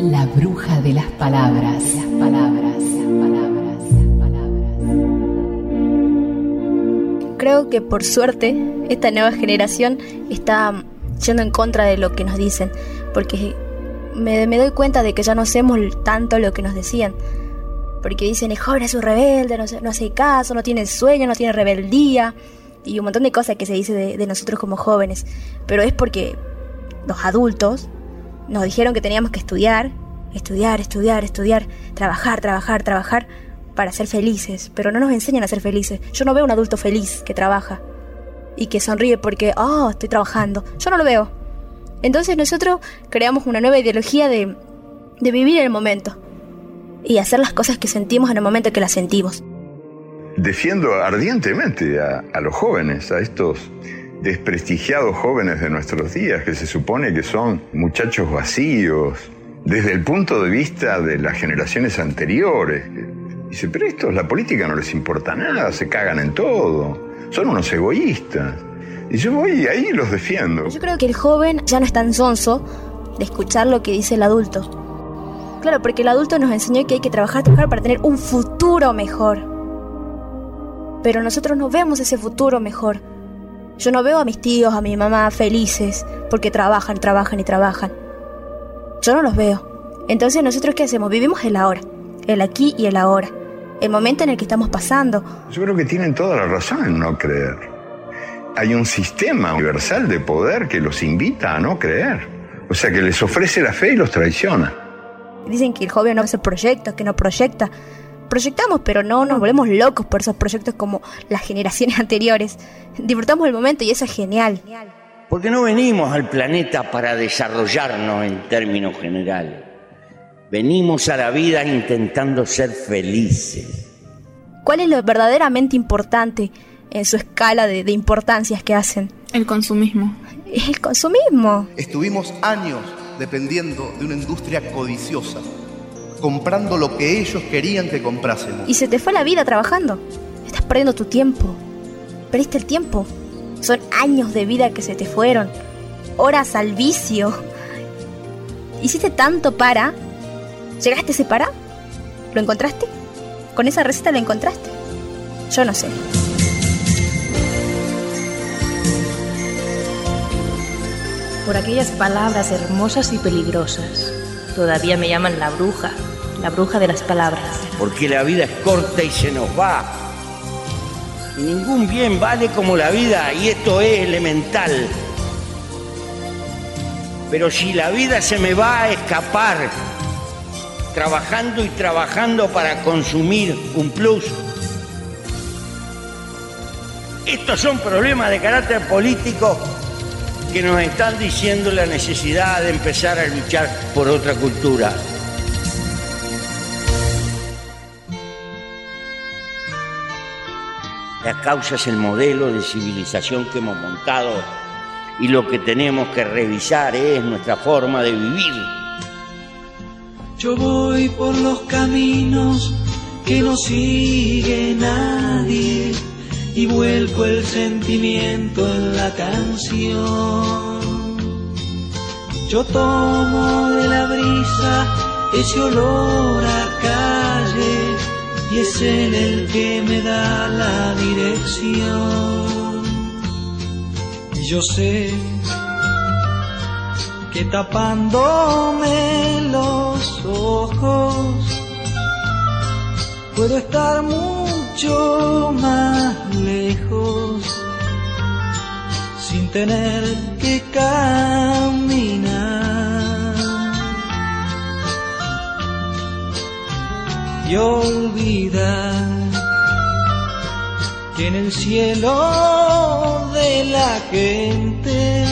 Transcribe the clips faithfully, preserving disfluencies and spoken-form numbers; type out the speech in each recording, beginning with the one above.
La bruja de las palabras, las palabras, las palabras, las palabras. Creo que por suerte esta nueva generación está yendo en contra de lo que nos dicen, porque me, me doy cuenta de que ya no hacemos tanto lo que nos decían. Porque dicen, el joven es un rebelde, no, no hace caso, no tiene sueño, no tiene rebeldía, y un montón de cosas que se dice de, de nosotros como jóvenes. Pero es porque los adultos nos dijeron que teníamos que estudiar, estudiar, estudiar, estudiar, trabajar, trabajar, trabajar para ser felices, pero no nos enseñan a ser felices. Yo no veo un adulto feliz que trabaja y que sonríe porque, oh, estoy trabajando. Yo no lo veo. Entonces nosotros creamos una nueva ideología de, de vivir en el momento y hacer las cosas que sentimos en el momento que las sentimos. Defiendo ardientemente a, a los jóvenes, a estos desprestigiados jóvenes de nuestros días, que se supone que son muchachos vacíos, desde el punto de vista de las generaciones anteriores. Dice, pero estos, la política no les importa nada, se cagan en todo, son unos egoístas. Y yo voy ahí y los defiendo. Yo creo que el joven ya no es tan sonso de escuchar lo que dice el adulto. Claro, porque el adulto nos enseñó que hay que trabajar, trabajar para tener un futuro mejor. Pero nosotros no vemos ese futuro mejor. Yo no veo a mis tíos, a mi mamá felices porque trabajan, trabajan y trabajan. Yo no los veo. Entonces, ¿nosotros qué hacemos? Vivimos el ahora, el aquí y el ahora, el momento en el que estamos pasando. Yo creo que tienen toda la razón en no creer. Hay un sistema universal de poder que los invita a no creer. O sea, que les ofrece la fe y los traiciona. Dicen que el joven no hace proyectos, que no proyecta. Proyectamos, pero no nos volvemos locos por esos proyectos como las generaciones anteriores. Disfrutamos el momento y eso es genial. Porque no venimos al planeta para desarrollarnos en términos generales. Venimos a la vida intentando ser felices. ¿Cuál es lo verdaderamente importante en su escala de, de importancias que hacen? El consumismo. El consumismo. Estuvimos años dependiendo de una industria codiciosa, comprando lo que ellos querían que comprásemos. Y se te fue la vida trabajando. Estás perdiendo tu tiempo. Perdiste el tiempo. Son años de vida que se te fueron. Horas al vicio. Hiciste tanto para... ¿Llegaste a ese para? ¿Lo encontraste? ¿Con esa receta lo encontraste? Yo no sé. Por aquellas palabras hermosas y peligrosas, todavía me llaman la bruja, la bruja de las palabras. Porque la vida es corta y se nos va. Y ningún bien vale como la vida, y esto es elemental. Pero si la vida se me va a escapar, trabajando y trabajando para consumir un plus, estos son problemas de carácter político que nos están diciendo la necesidad de empezar a luchar por otra cultura. La causa es el modelo de civilización que hemos montado y lo que tenemos que revisar es nuestra forma de vivir. Yo voy por los caminos que no sigue nadie y vuelco el sentimiento en la canción. Yo tomo de la brisa ese olor a calle y es él el que me da la dirección. Y yo sé que tapándome los ojos puedo estar mucho más lejos sin tener que caminar y olvidar que en el cielo de la gente,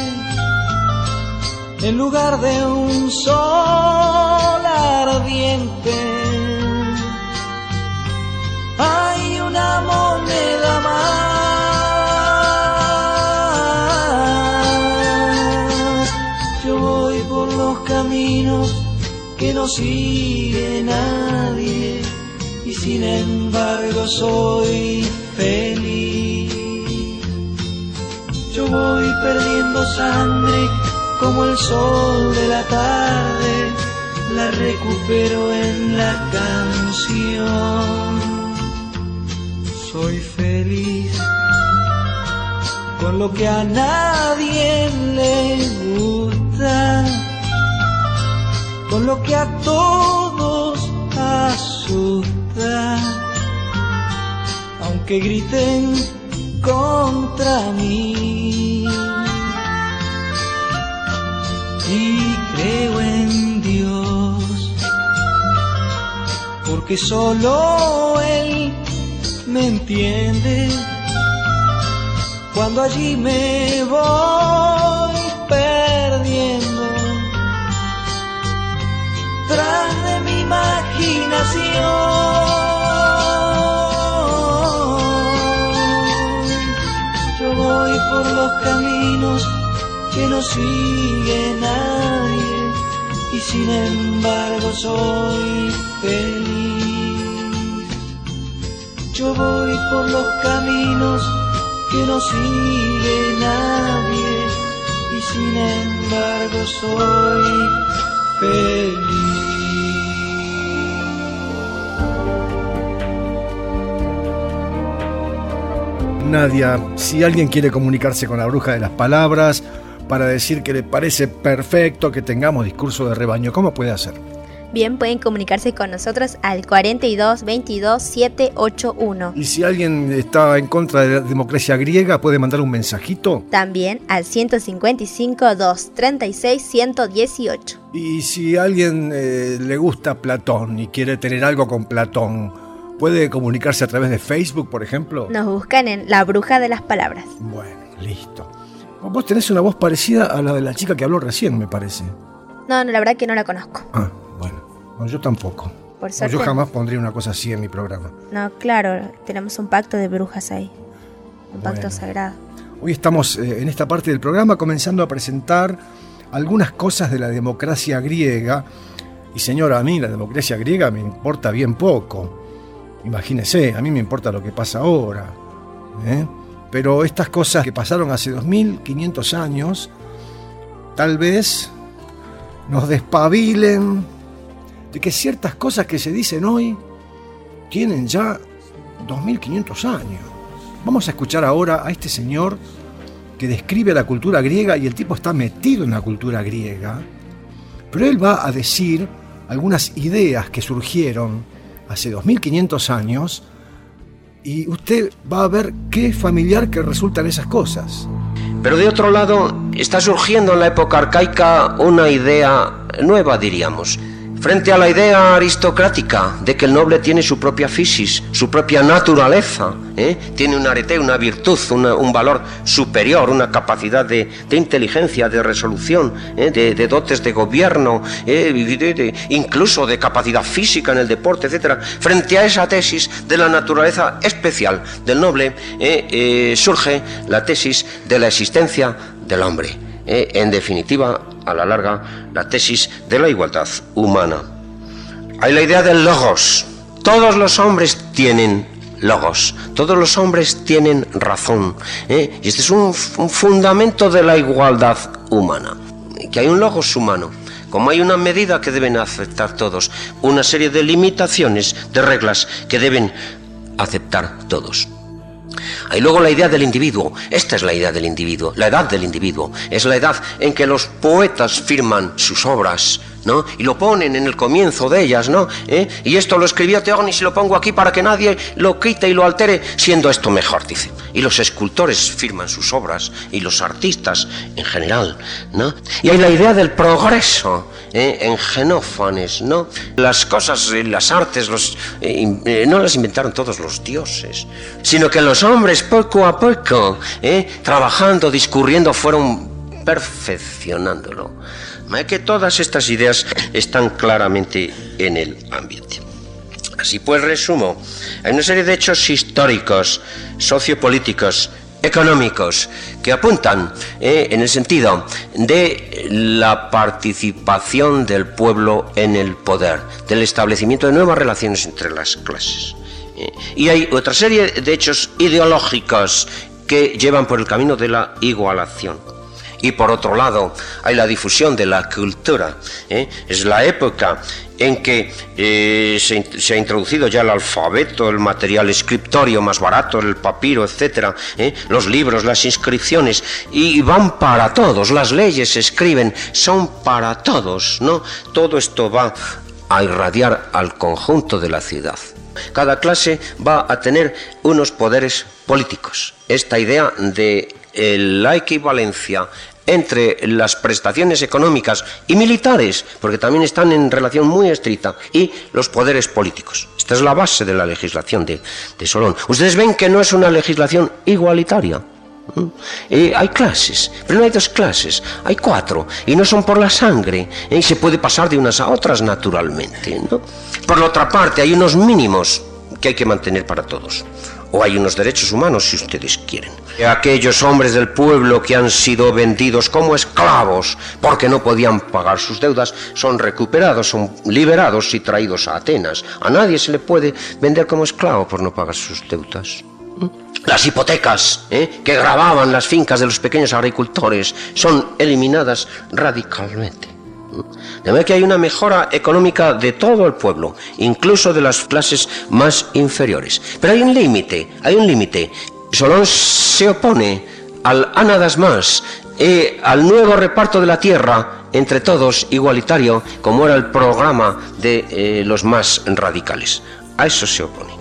en lugar de un sol ardiente, hay una moneda más. Yo voy por los caminos que no sigue nadie y sin embargo soy feliz. Yo voy perdiendo sangre como el sol de la tarde, la recupero en la canción. Soy feliz con lo que a nadie le gusta, con lo que a todos asusta, aunque griten contra mí. Y creo en Dios, porque solo Él me entiende cuando allí me voy perdiendo tras de mi imaginación. Yo voy por los caminos que no sigue nadie y sin embargo soy feliz. Yo voy por los caminos que no sigue nadie y sin embargo soy feliz. Nadia, si alguien quiere comunicarse con la bruja de las palabras para decir que le parece perfecto que tengamos discurso de rebaño, ¿cómo puede hacer? Bien, pueden comunicarse con nosotros al cuarenta y dos veintidós setecientos ochenta y uno. Y si alguien está en contra de la democracia griega, ¿puede mandar un mensajito? También al ciento cincuenta y cinco, doscientos treinta y seis, ciento dieciocho. Y si a alguien eh, le gusta Platón y quiere tener algo con Platón, ¿puede comunicarse a través de Facebook, por ejemplo? Nos buscan en La Bruja de las Palabras. Bueno, listo. Vos tenés una voz parecida a la de la chica que habló recién, me parece. No, no, la verdad que no la conozco. Ah, bueno. No, yo tampoco. Por suerte. Yo jamás pondría una cosa así en mi programa. No, claro, tenemos un pacto de brujas ahí. Un pacto Bueno. sagrado. Hoy estamos eh, en esta parte del programa comenzando a presentar algunas cosas de la democracia griega. Y señora, a mí la democracia griega me importa bien poco. Imagínese, a mí me importa lo que pasa ahora, ¿eh? Pero estas cosas que pasaron hace dos mil quinientos años, tal vez nos despabilen de que ciertas cosas que se dicen hoy tienen ya dos mil quinientos años. Vamos a escuchar ahora a este señor que describe la cultura griega, y el tipo está metido en la cultura griega, pero él va a decir algunas ideas que surgieron hace dos mil quinientos años, y usted va a ver qué familiar que resultan esas cosas. Pero de otro lado, está surgiendo en la época arcaica una idea nueva, diríamos, frente a la idea aristocrática de que el noble tiene su propia fisis, su propia naturaleza, ¿eh? Tiene un arete, una virtud, una, un valor superior, una capacidad de, de inteligencia, de resolución, ¿eh? de, de dotes de gobierno, ¿eh? de, de, incluso de capacidad física en el deporte, etcétera. Frente a esa tesis de la naturaleza especial del noble, ¿eh? Eh, surge la tesis de la existencia del hombre. Eh, en definitiva, a la larga, la tesis de la igualdad humana. Hay la idea del logos. Todos los hombres tienen logos, todos los hombres tienen razón, ¿eh? Y este es un, un fundamento de la igualdad humana, que hay un logos humano. Como hay una medida que deben aceptar todos, una serie de limitaciones, de reglas que deben aceptar todos. Hay luego la idea del individuo. Esta es la idea del individuo, la edad del individuo. Es la edad en que los poetas firman sus obras, ¿no? Y lo ponen en el comienzo de ellas, ¿no? ¿Eh? Y esto lo escribió Teógenes y lo pongo aquí para que nadie lo quite y lo altere, siendo esto mejor, dice. Y los escultores firman sus obras, y los artistas en general, ¿no? Y hay la idea del progreso, ¿eh? En Xenófanes, ¿no? Las cosas, las artes, los, eh, eh, no las inventaron todos los dioses, sino que los hombres poco a poco, ¿eh? Trabajando, discurriendo, fueron perfeccionándolo. Es que todas estas ideas están claramente en el ambiente. Así pues, resumo, hay una serie de hechos históricos, sociopolíticos, económicos, que apuntan eh, en el sentido de la participación del pueblo en el poder, del establecimiento de nuevas relaciones entre las clases. Eh, y hay otra serie de hechos ideológicos que llevan por el camino de la igualación. Y por otro lado, hay la difusión de la cultura. ¿eh? Es la época en que eh, se, se ha introducido ya el alfabeto, el material escriptorio más barato, el papiro, etcétera, ¿eh? los libros, las inscripciones, y van para todos. Las leyes se escriben, son para todos, ¿no? Todo esto va a irradiar al conjunto de la ciudad. Cada clase va a tener unos poderes políticos. Esta idea de eh, la equivalencia entre las prestaciones económicas y militares, porque también están en relación muy estricta, y los poderes políticos. Esta es la base de la legislación de, de Solón. Ustedes ven que no es una legislación igualitaria. Eh, hay clases, pero no hay dos clases, hay cuatro, y no son por la sangre, eh, y se puede pasar de unas a otras naturalmente, ¿no? Por la otra parte, hay unos mínimos que hay que mantener para todos. O hay unos derechos humanos, si ustedes quieren. Aquellos hombres del pueblo que han sido vendidos como esclavos porque no podían pagar sus deudas son recuperados, son liberados y traídos a Atenas. A nadie se le puede vender como esclavo por no pagar sus deudas. Las hipotecas ¿eh? que gravaban las fincas de los pequeños agricultores son eliminadas radicalmente. De manera que hay una mejora económica de todo el pueblo, incluso de las clases más inferiores. Pero hay un límite, hay un límite. Solón se opone al ánadas más, eh, al nuevo reparto de la tierra entre todos igualitario, como era el programa de eh, los más radicales. A eso se opone.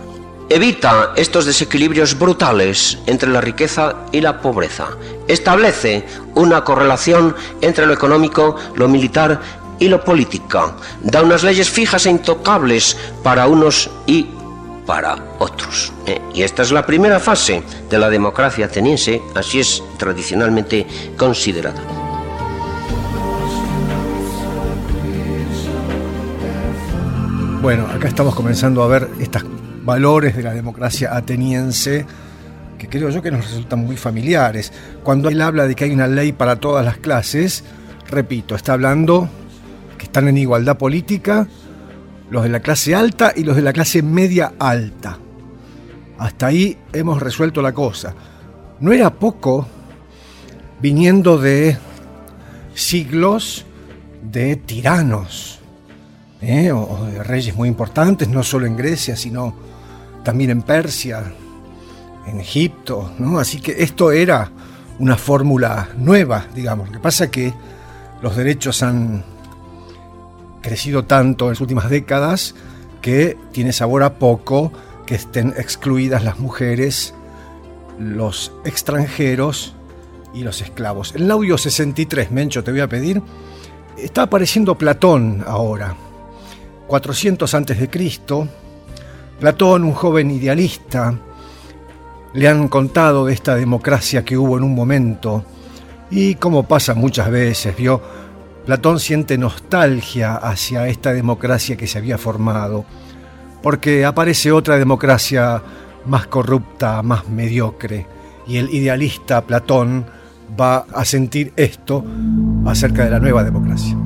Evita estos desequilibrios brutales entre la riqueza y la pobreza. Establece una correlación entre lo económico, lo militar y lo político. Da unas leyes fijas e intocables para unos y para otros. ¿eh? Y esta es la primera fase de la democracia ateniense, así es tradicionalmente considerada. Bueno, acá estamos comenzando a ver estos valores de la democracia ateniense que creo yo que nos resultan muy familiares. Cuando él habla de que hay una ley para todas las clases, repito, está hablando que están en igualdad política los de la clase alta y los de la clase media alta. Hasta ahí hemos resuelto la cosa. No era poco viniendo de siglos de tiranos, ¿eh? o de reyes muy importantes, no solo en Grecia, sino también en Persia, en Egipto, ¿no? Así que esto era una fórmula nueva, digamos. Lo que pasa es que los derechos han crecido tanto en las últimas décadas que tiene sabor a poco que estén excluidas las mujeres, los extranjeros y los esclavos. En el audio sesenta y tres, Mencho, te voy a pedir, está apareciendo Platón ahora, cuatrocientos antes de Cristo. Platón, un joven idealista, le han contado de esta democracia que hubo en un momento y, como pasa muchas veces, vio, Platón siente nostalgia hacia esta democracia que se había formado, porque aparece otra democracia más corrupta, más mediocre, y el idealista Platón va a sentir esto acerca de la nueva democracia.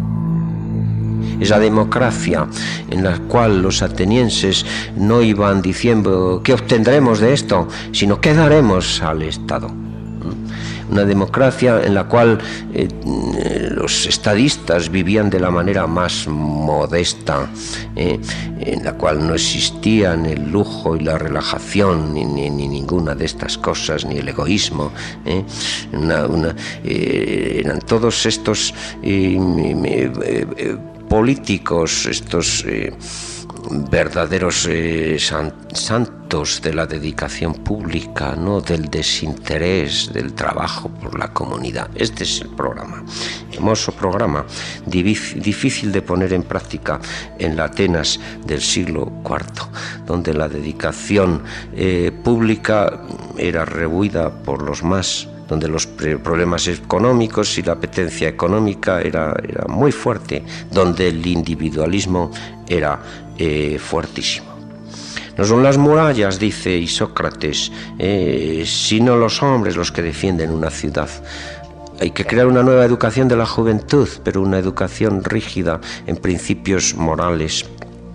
Esa democracia en la cual los atenienses no iban diciendo ¿qué obtendremos de esto?, sino ¿qué daremos al Estado? Una democracia en la cual eh, los estadistas vivían de la manera más modesta, eh, en la cual no existían el lujo y la relajación, ni, ni, ni ninguna de estas cosas, ni el egoísmo. Eh, una, una, eh, eran todos estos eh, eh, eh, políticos, estos eh, verdaderos eh, san, santos de la dedicación pública, no del desinterés, del trabajo por la comunidad. Este es el programa, hermoso programa, difícil de poner en práctica en la Atenas del siglo cuarto, donde la dedicación eh, pública era rehuida por los más, donde los problemas económicos y la apetencia económica era, era muy fuerte, donde el individualismo era eh, fuertísimo. No son las murallas, dice Isócrates, eh, sino los hombres los que defienden una ciudad. Hay que crear una nueva educación de la juventud, pero una educación rígida en principios morales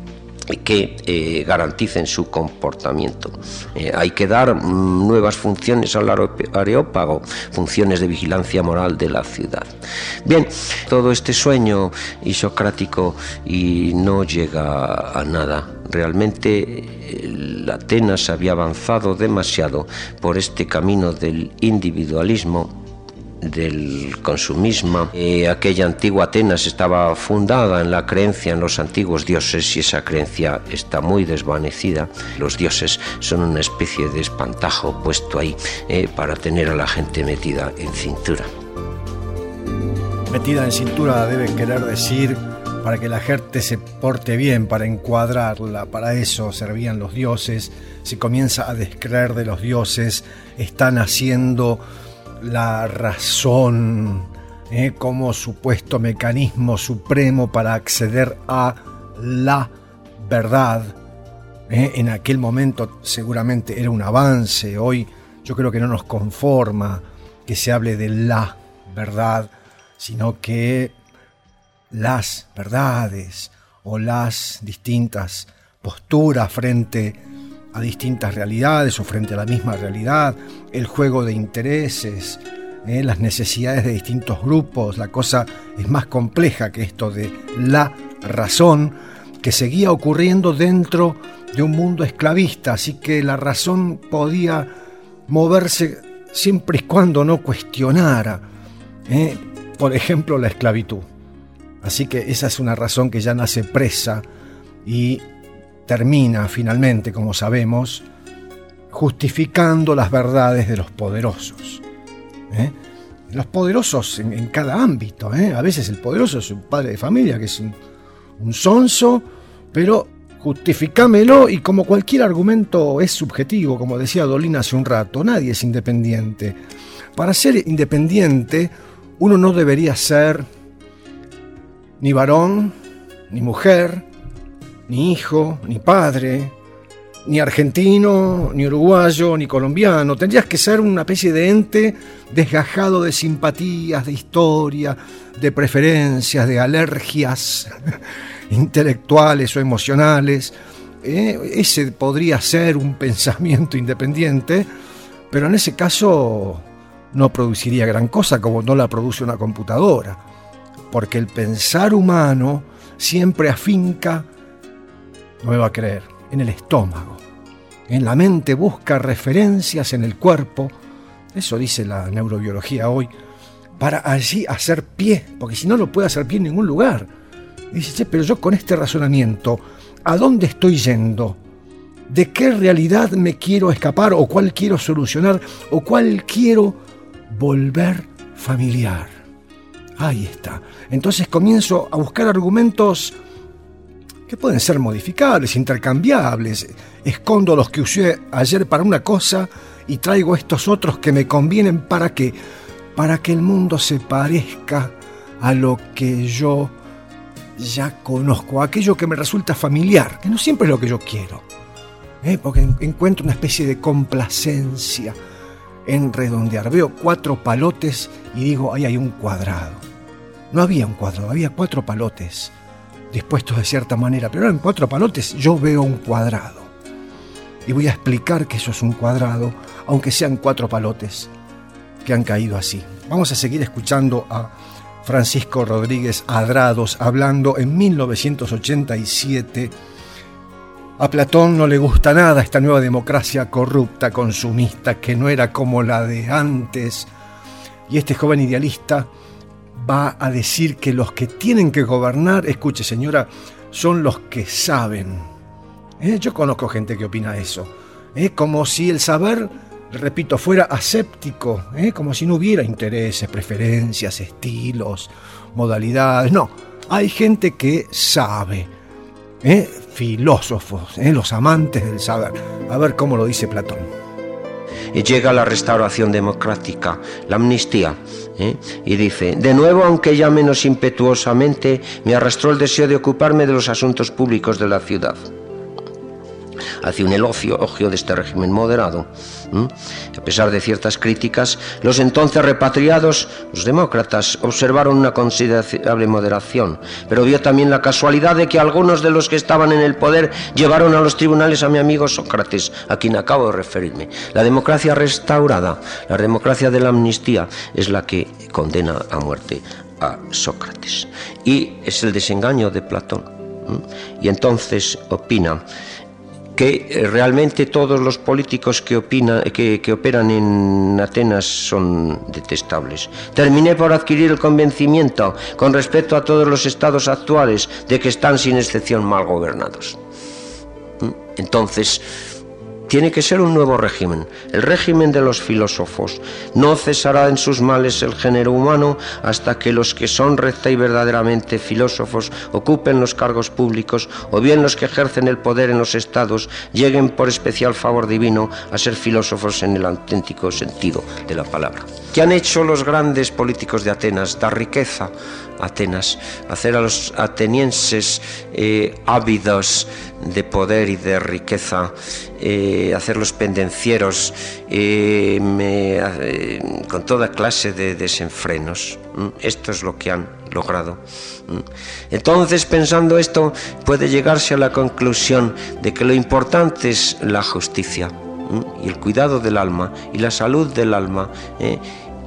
que eh, garanticen su comportamiento. Eh, hay que dar mm, nuevas funciones al Areópago, funciones de vigilancia moral de la ciudad. Bien, todo este sueño isocrático y no llega a nada. Realmente el Atenas había avanzado demasiado por este camino del individualismo, del consumismo. Eh, aquella antigua Atenas estaba fundada en la creencia en los antiguos dioses y esa creencia está muy desvanecida. Los dioses son una especie de espantajo puesto ahí eh, para tener a la gente metida en cintura. Metida en cintura debe querer decir para que la gente se porte bien, para encuadrarla. Para eso servían los dioses. Se comienza a descreer de los dioses. Están haciendo la razón eh, como supuesto mecanismo supremo para acceder a la verdad. Eh, en aquel momento seguramente era un avance. Hoy yo creo que no nos conforma que se hable de la verdad, sino que las verdades o las distintas posturas frente a distintas realidades o frente a la misma realidad, el juego de intereses, eh, las necesidades de distintos grupos. La cosa es más compleja que esto de la razón, que seguía ocurriendo dentro de un mundo esclavista, así que la razón podía moverse siempre y cuando no cuestionara, eh, por ejemplo, la esclavitud. Así que esa es una razón que ya nace presa y termina finalmente, como sabemos, justificando las verdades de los poderosos. ¿eh? Los poderosos en, en cada ámbito. ¿eh? A veces el poderoso es un padre de familia que es un, un sonso, pero justificámelo, y como cualquier argumento es subjetivo, como decía Dolina hace un rato, nadie es independiente. Para ser independiente, uno no debería ser ni varón, ni mujer, ni hijo, ni padre, ni argentino, ni uruguayo, ni colombiano. Tendrías que ser una especie de ente desgajado de simpatías, de historia, de preferencias, de alergias intelectuales o emocionales. Eh, ese podría ser un pensamiento independiente, pero en ese caso no produciría gran cosa, como no la produce una computadora, porque el pensar humano siempre afinca, no me va a creer, en el estómago. En la mente busca referencias en el cuerpo, eso dice la neurobiología hoy, para allí hacer pie, porque si no, no puede hacer pie en ningún lugar. Y dice, che, pero yo con este razonamiento, ¿a dónde estoy yendo? ¿De qué realidad me quiero escapar? ¿O cuál quiero solucionar? ¿O cuál quiero volver familiar? Ahí está. Entonces comienzo a buscar argumentos que pueden ser modificables, intercambiables. Escondo los que usé ayer para una cosa y traigo estos otros que me convienen. ¿Para qué? Para que el mundo se parezca a lo que yo ya conozco, a aquello que me resulta familiar, que no siempre es lo que yo quiero. ¿eh? Porque encuentro una especie de complacencia en redondear. Veo cuatro palotes y digo, ahí hay un cuadrado. No había un cuadrado, había cuatro palotes dispuestos de cierta manera, pero eran cuatro palotes, yo veo un cuadrado. Y voy a explicar que eso es un cuadrado, aunque sean cuatro palotes que han caído así. Vamos a seguir escuchando a Francisco Rodríguez Adrados hablando en mil novecientos ochenta y siete. A Platón no le gusta nada esta nueva democracia corrupta, consumista, que no era como la de antes. Y este joven idealista va a decir que los que tienen que gobernar, escuche señora, son los que saben. ¿Eh? Yo conozco gente que opina eso. ¿Eh? Como si el saber, repito, fuera aséptico, ¿eh? Como si no hubiera intereses, preferencias, estilos, modalidades. No, hay gente que sabe. ¿Eh? Filósofos, ¿eh? Los amantes del saber. A ver cómo lo dice Platón. Y llega la restauración democrática, la amnistía, ¿eh? y dice, de nuevo, aunque ya menos impetuosamente, me arrastró el deseo de ocuparme de los asuntos públicos de la ciudad. hacia un elogio de este régimen moderado. ¿Mm? A pesar de ciertas críticas, los entonces repatriados, los demócratas, observaron una considerable moderación, pero vio también la casualidad de que algunos de los que estaban en el poder llevaron a los tribunales a mi amigo Sócrates, a quien acabo de referirme. La democracia restaurada, la democracia de la amnistía, es la que condena a muerte a Sócrates. Y es el desengaño de Platón. ¿Mm? Y entonces opina que realmente todos los políticos que, opina, que, que operan en Atenas son detestables. Terminé por adquirir el convencimiento, con respecto a todos los estados actuales, de que están sin excepción mal gobernados. Entonces, tiene que ser un nuevo régimen, el régimen de los filósofos. No cesará en sus males el género humano hasta que los que son recta y verdaderamente filósofos ocupen los cargos públicos, o bien los que ejercen el poder en los estados lleguen por especial favor divino a ser filósofos en el auténtico sentido de la palabra. ¿Qué han hecho los grandes políticos de Atenas? Dar riqueza a Atenas, hacer a los atenienses eh, ávidos de poder y de riqueza, eh, hacerlos pendencieros eh, me, eh, con toda clase de desenfrenos. ¿Mm? Esto es lo que han logrado. ¿Mm? Entonces, pensando esto, puede llegarse a la conclusión de que lo importante es la justicia, ¿Mm? y el cuidado del alma y la salud del alma. ¿eh?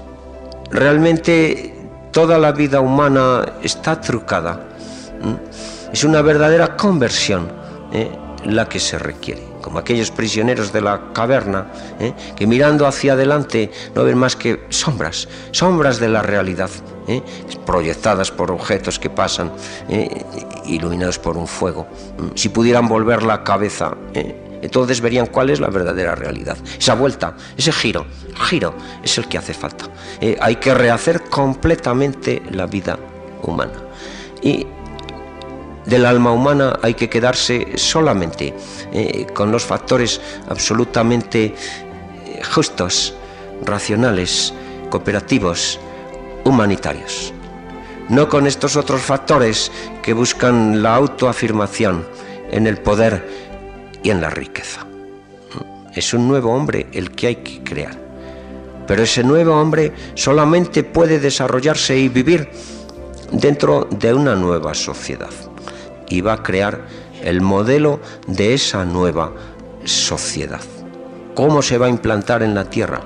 Realmente toda la vida humana está trucada. ¿Mm? Es una verdadera conversión ¿eh? la que se requiere, como aquellos prisioneros de la caverna ¿eh? que mirando hacia adelante no ven más que sombras, sombras de la realidad, ¿eh? proyectadas por objetos que pasan, ¿eh? iluminados por un fuego. ¿Mm? Si pudieran volver la cabeza, ¿eh? entonces verían cuál es la verdadera realidad. Esa vuelta, ese giro, giro es el que hace falta. Eh, hay que rehacer completamente la vida humana. Y del alma humana hay que quedarse solamente eh, con los factores absolutamente eh, justos, racionales, cooperativos, humanitarios. No con estos otros factores que buscan la autoafirmación en el poder y en la riqueza. Es un nuevo hombre el que hay que crear, pero ese nuevo hombre solamente puede desarrollarse y vivir dentro de una nueva sociedad, y va a crear el modelo de esa nueva sociedad. ¿Cómo se va a implantar en la tierra?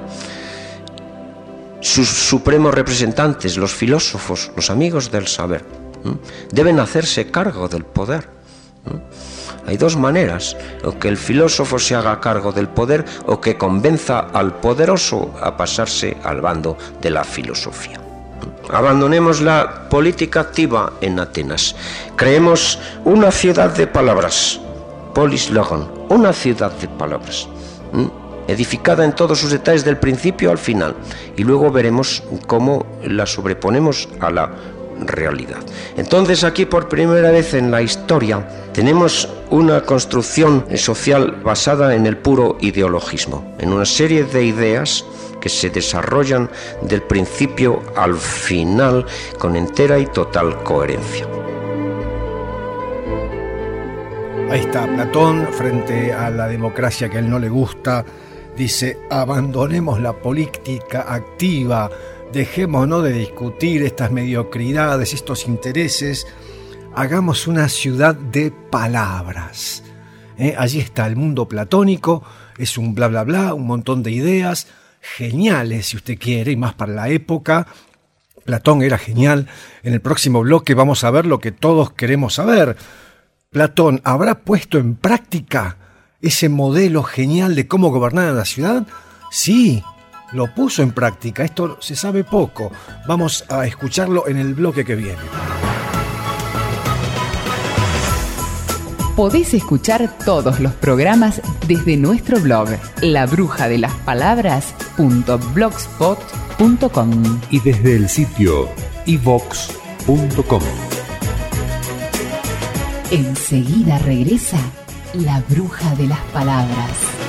Sus supremos representantes, los filósofos, los amigos del saber, deben hacerse cargo del poder. Hay dos maneras: o que el filósofo se haga cargo del poder, o que convenza al poderoso a pasarse al bando de la filosofía. Abandonemos la política activa en Atenas. Creemos una ciudad de palabras, polis logon, una ciudad de palabras, ¿Mm? edificada en todos sus detalles del principio al final, y luego veremos cómo la sobreponemos a la realidad. Entonces, aquí por primera vez en la historia tenemos una construcción social basada en el puro ideologismo, en una serie de ideas que se desarrollan del principio al final con entera y total coherencia. Ahí está Platón frente a la democracia que a él no le gusta. Dice: abandonemos la política activa, dejémonos de discutir estas mediocridades, estos intereses, hagamos una ciudad de palabras. ¿Eh? Allí está el mundo platónico, es un bla bla bla, un montón de ideas geniales, si usted quiere, y más para la época. Platón era genial. En el próximo bloque vamos a ver lo que todos queremos saber. Platón, ¿habrá puesto en práctica ese modelo genial de cómo gobernar la ciudad? Sí, lo puso en práctica. Esto se sabe poco. Vamos a escucharlo en el bloque que viene. Podés escuchar todos los programas desde nuestro blog la bruja de las palabras punto blogspot punto com y desde el sitio i vox punto com. Enseguida regresa la bruja de las palabras.